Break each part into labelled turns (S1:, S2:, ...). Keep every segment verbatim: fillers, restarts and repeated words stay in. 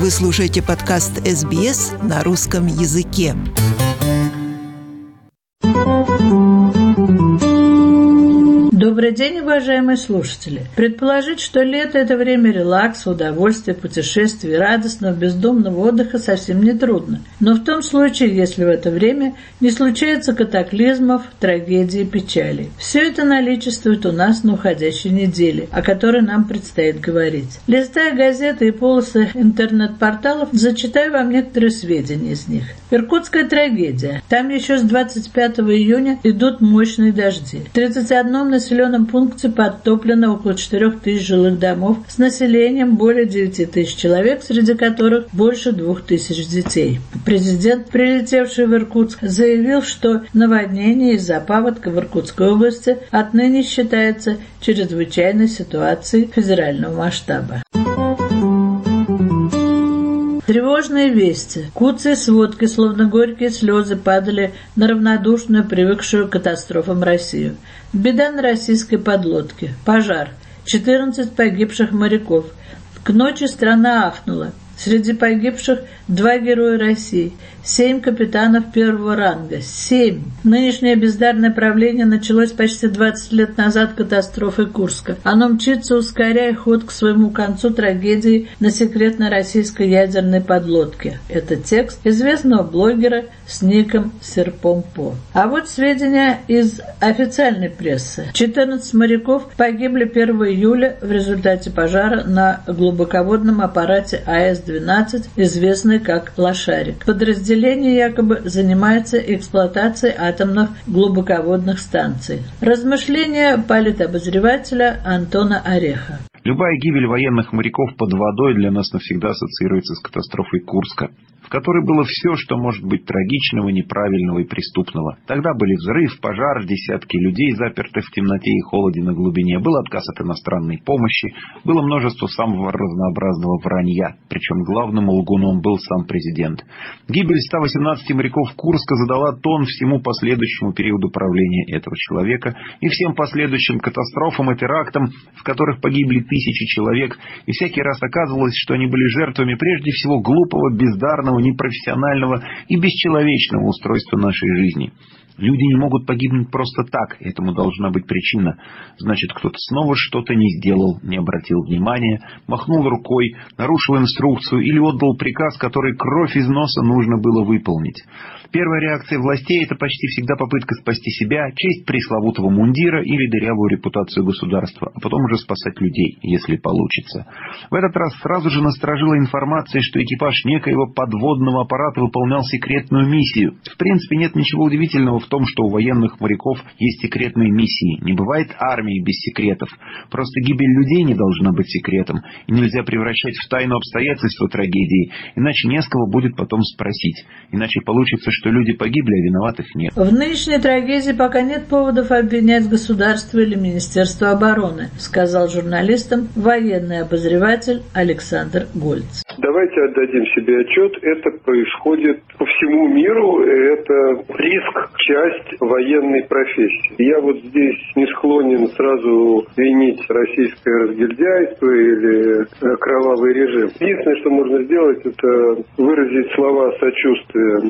S1: Вы слушаете подкаст эс би эс на русском языке.
S2: Добрый день, уважаемые слушатели! Предположить, что лето – это время релакса, удовольствия, путешествий, радостного, бездумного отдыха совсем не трудно. Но в том случае, если в это время не случается катаклизмов, трагедий и печалей. Все это наличествует у нас на уходящей неделе, о которой нам предстоит говорить. Листая газеты и полосы интернет-порталов, зачитаю вам некоторые сведения из них. Иркутская трагедия. Там еще с двадцать пятого июня идут мощные дожди. В тридцать одном населенном пункте подтоплено около четырех тысяч жилых домов с населением более девяти тысяч человек, среди которых больше двух тысяч детей. Президент, прилетевший в Иркутск, заявил, что наводнение из-за паводка в Иркутской области отныне считается чрезвычайной ситуацией федерального масштаба. Тревожные вести. Куцые сводки, словно горькие слезы, падали на равнодушную, привыкшую к катастрофам Россию. Беда на российской подлодке. Пожар. четырнадцать погибших моряков. К ночи страна ахнула. Среди погибших два героя России, семь капитанов первого ранга. Семь. Нынешнее бездарное правление началось почти двадцать лет назад катастрофой Курска. Оно мчится, ускоряя ход к своему концу трагедии на секретной российской ядерной подлодке. Это текст известного блогера с ником Серпомпо. А вот сведения из официальной прессы. четырнадцать моряков погибли первого июля в результате пожара на глубоководном аппарате а эс двенадцать, известный как «Лошарик». Подразделение якобы занимается эксплуатацией атомных глубоководных станций. Размышления политобозревателя Антона Ореха.
S3: Любая гибель военных моряков под водой для нас навсегда ассоциируется с катастрофой Курска, в которой было все, что может быть трагичного, неправильного и преступного. Тогда были взрыв, пожар, десятки людей, запертых в темноте и холоде на глубине, был отказ от иностранной помощи, было множество самого разнообразного вранья, причем главным лгуном был сам президент. Гибель ста восемнадцати моряков Курска задала тон всему последующему периоду правления этого человека и всем последующим катастрофам и терактам, в которых погибли тысячи человек, и всякий раз оказывалось, что они были жертвами прежде всего глупого, бездарного, непрофессионального и бесчеловечного устройства нашей жизни. Люди не могут погибнуть просто так, этому должна быть причина. Значит, кто-то снова что-то не сделал, не обратил внимания, махнул рукой, нарушил инструкцию или отдал приказ, который кровь из носа нужно было выполнить. Первая реакция властей – это почти всегда попытка спасти себя, честь пресловутого мундира или дырявую репутацию государства, а потом уже спасать людей, если получится. В этот раз сразу же насторожила информация, что экипаж некоего подводного аппарата выполнял секретную миссию. В принципе, нет ничего удивительного в том, что у военных моряков есть секретные миссии. Не бывает армии без секретов. Просто гибель людей не должна быть секретом, и нельзя превращать в тайну обстоятельства трагедии, иначе не с кого будет потом спросить. Иначе получится, что люди погибли, а виноватых нет.
S2: В нынешней трагедии пока нет поводов обвинять государство или Министерство обороны, сказал журналистам военный обозреватель Александр Гольц.
S4: Давайте отдадим себе отчет, это происходит по всему миру, это риск, часть военной профессии. Я вот здесь не склонен сразу винить российское разгильдяйство или кровавый режим. Единственное, что можно сделать, это выразить слова сочувствия.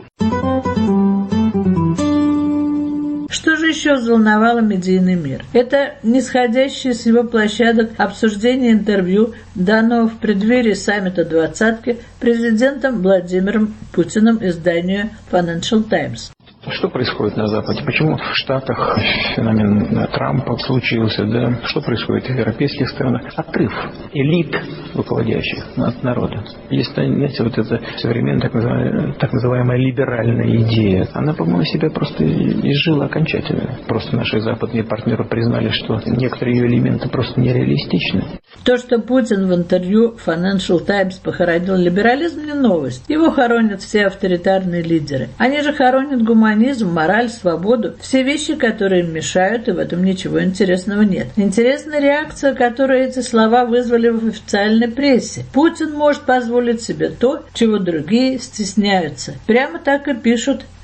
S2: Что же еще взволновало медийный мир? Это нисходящее с его площадок обсуждение интервью, данного в преддверии саммита двадцатки президентом Владимиром Путиным изданию Financial Times.
S5: Что происходит на Западе? Почему в Штатах феномен Трампа случился? Да? Что происходит в европейских странах? Отрыв элит руководящих от народа. Есть, знаете, вот эта современная так называемая, так называемая либеральная идея. Она, по-моему, себя просто изжила окончательно. Просто наши западные партнеры признали, что некоторые ее элементы просто нереалистичны.
S2: То, что Путин в интервью Financial Times похоронил либерализм, не новость. Его хоронят все авторитарные лидеры. Они же хоронят гуманизм, мораль, свободу. Все вещи, которые им мешают, и в этом ничего интересного нет. Интересна реакция, которую эти слова вызвали в официальной прессе. Путин может позволить себе то, чего другие стесняются. Прямо так и пишут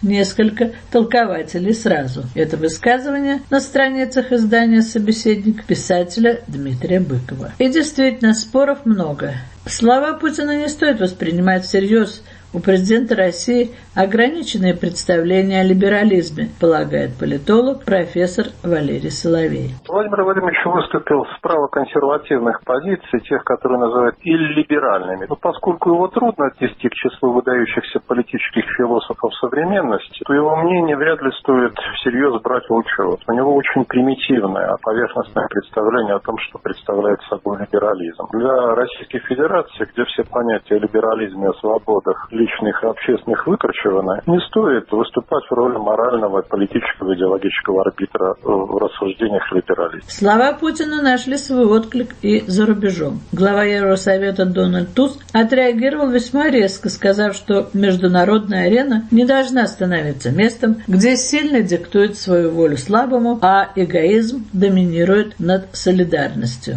S2: несколько толкователей сразу. Это высказывание на страницах издания «Собеседник» писателя Дмитрия Быкова. И действительно, споров много. Слова Путина не стоит воспринимать всерьез. У президента России ограниченные представления о либерализме, полагает политолог профессор Валерий Соловей.
S6: Владимир Владимирович выступил с правоконсервативных позиций, тех, которые называют иллиберальными. Но поскольку его трудно отнести к числу выдающихся политических философов современности, то его мнение вряд ли стоит всерьез брать в учет. У него очень примитивное, поверхностное представление о том, что представляет собой либерализм. Для Российской Федерации, где все понятия о либерализме, о свободах личных и общественных выкорчеваны, не стоит выступать в роли морального, политического, идеологического арбитра в рассуждениях либерализма.
S2: Слова Путина нашли свой отклик и за рубежом. Глава Евросовета Дональд Туск отреагировал весьма резко, сказав, что международная арена не должна становиться местом, где сильный диктует свою волю слабому, а эгоизм доминирует над солидарностью.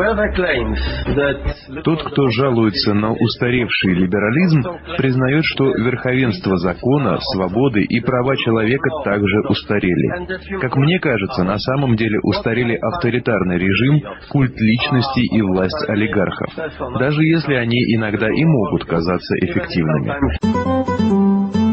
S3: Тот, кто жалуется на устаревший либерализм, признает, что верховенство закона, свободы и права человека также устарели. Как мне кажется, на самом деле устарели авторитарный режим, культ личности и власть олигархов, даже если они иногда и могут казаться эффективными.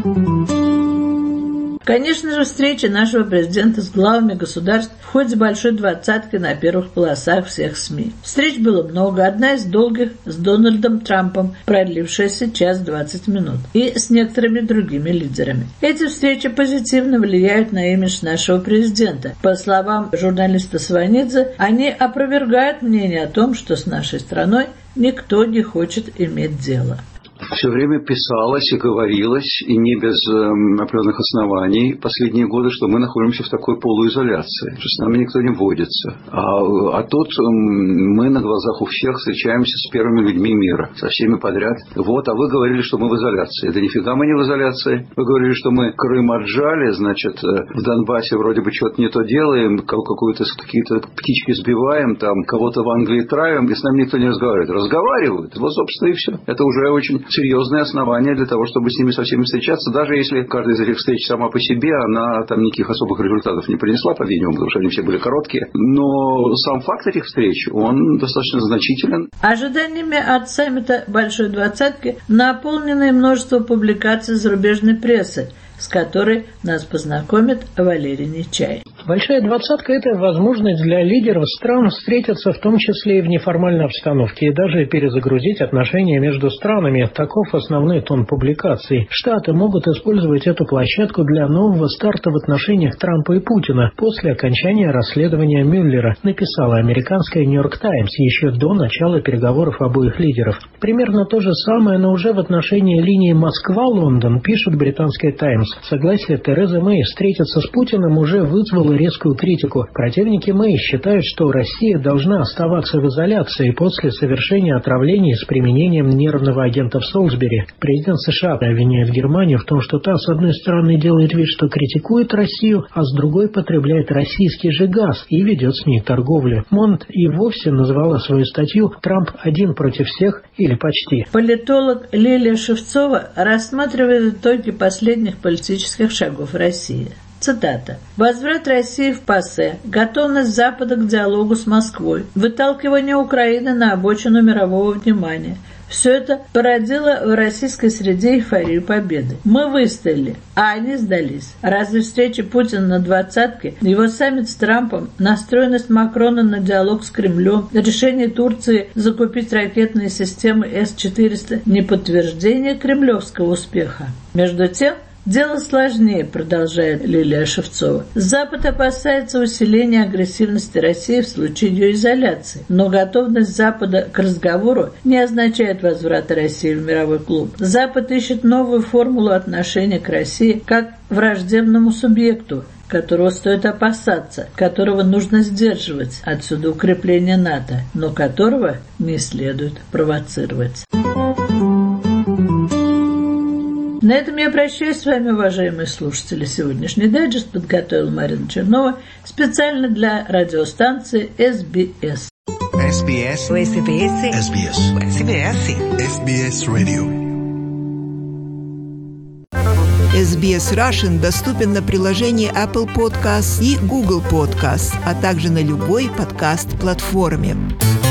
S2: Конечно же, встреча нашего президента с главами государств в ходе большой двадцатки на первых полосах всех СМИ. Встреч было много, одна из долгих с Дональдом Трампом, продлившаяся час двадцать минут, и с некоторыми другими лидерами. Эти встречи позитивно влияют на имидж нашего президента. По словам журналиста Сванидзе, они опровергают мнение о том, что с нашей страной никто не хочет иметь дело.
S7: Все время писалось и говорилось, и не без э, определенных оснований последние годы, что мы находимся в такой полуизоляции, что с нами никто не водится. А, а тут э, мы на глазах у всех встречаемся с первыми людьми мира, со всеми подряд. Вот, а вы говорили, что мы в изоляции. Да нифига мы не в изоляции. Вы говорили, что мы Крым отжали, значит, э, в Донбассе вроде бы что-то не то делаем, какую-то, какие-то птички сбиваем, там, кого-то в Англии травим, и с нами никто не разговаривает. Разговаривают. Вот, собственно, и все. Это уже очень серьезное основание для того, чтобы с ними со всеми встречаться, даже если каждая из этих встреч сама по себе, она там никаких особых результатов не принесла, по-видимому, потому что они все были короткие. Но сам факт этих встреч, он достаточно значителен.
S2: Ожиданиями от саммита Большой Двадцатки наполнено множество публикаций зарубежной прессы, с которой нас познакомит Валерий Нечаев.
S8: Большая двадцатка – это возможность для лидеров стран встретиться в том числе и в неформальной обстановке, и даже перезагрузить отношения между странами. Таков основной тон публикаций. Штаты могут использовать эту площадку для нового старта в отношениях Трампа и Путина после окончания расследования Мюллера, написала американская «Нью-Йорк Таймс» еще до начала переговоров обоих лидеров. Примерно то же самое, но уже в отношении линии Москва-Лондон, пишет британская «Таймс». Согласие Терезы Мэй встретиться с Путиным уже вызвало резкую критику. Противники Мэй считают, что Россия должна оставаться в изоляции после совершения отравлений с применением нервного агента в Солсбери. Президент США обвиняет Германию в том, что та, с одной стороны, делает вид, что критикует Россию, а с другой потребляет российский же газ и ведет с ней торговлю. Монт и вовсе назвала свою статью «Трамп один против всех» или почти.
S2: Политолог Лилия Шевцова рассматривает итоги последних политических шагов России. Цитата. «Возврат России в ПАСЕ, готовность Запада к диалогу с Москвой, выталкивание Украины на обочину мирового внимания – все это породило в российской среде эйфорию победы. Мы выстояли, а они сдались. Разве встреча Путина на двадцатке, его саммит с Трампом, настроенность Макрона на диалог с Кремлем, решение Турции закупить ракетные системы эс четыреста не подтверждение кремлевского успеха? Между тем, дело сложнее, продолжает Лилия Шевцова. Запад опасается усиления агрессивности России в случае ее изоляции. Но готовность Запада к разговору не означает возврата России в мировой клуб. Запад ищет новую формулу отношения к России как враждебному субъекту, которого стоит опасаться, которого нужно сдерживать. Отсюда укрепление НАТО, но которого не следует провоцировать. На этом я прощаюсь с вами, уважаемые слушатели. Сегодняшний дайджест подготовила Марина Чернова специально для радиостанции эс би эс.
S9: эс би эс. эс би эс. эс би эс. эс би эс. эс би эс Radio.
S1: эс би эс Russian доступен на приложении Apple Podcasts и Google Podcasts, а также на любой подкаст-платформе.